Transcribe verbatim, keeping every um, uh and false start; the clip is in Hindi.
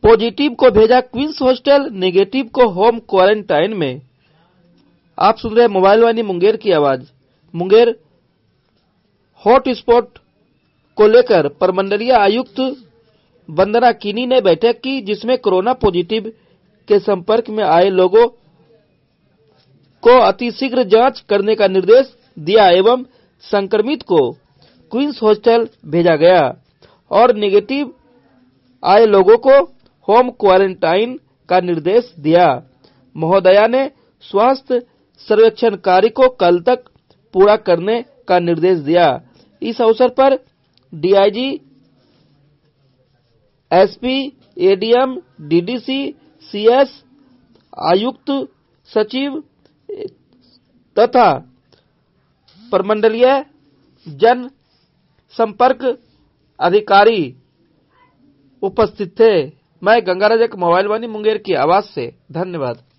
पॉजिटिव को भेजा क्वींस हॉस्टल, नेगेटिव को होम क्वारंटाइन में। आप सुन रहे मोबाइल वाणी मुंगेर की आवाज। मुंगेर हॉट स्पॉट को लेकर प्रमंडलीय आयुक्त वंदना किनी ने बैठक की, जिसमें कोरोना पॉजिटिव के संपर्क में आए लोगों को अतिशीघ्र जांच करने का निर्देश दिया एवं संक्रमित को क्वींस हॉस्टल भेजा गया और नेगेटिव आए लोगों को होम क्वारंटाइन का निर्देश दिया। महोदया ने स्वास्थ्य सर्वेक्षण कार्य को कल तक पूरा करने का निर्देश दिया। इस अवसर पर DIG, SP, ADM, DDC, CS, आयुक्त, सचिव तथा प्रमंडलीय जन संपर्क अधिकारी उपस्थित थे। मैं गंगाराज एक मोबाइल वाणी मुंगेर की आवाज से धन्यवाद।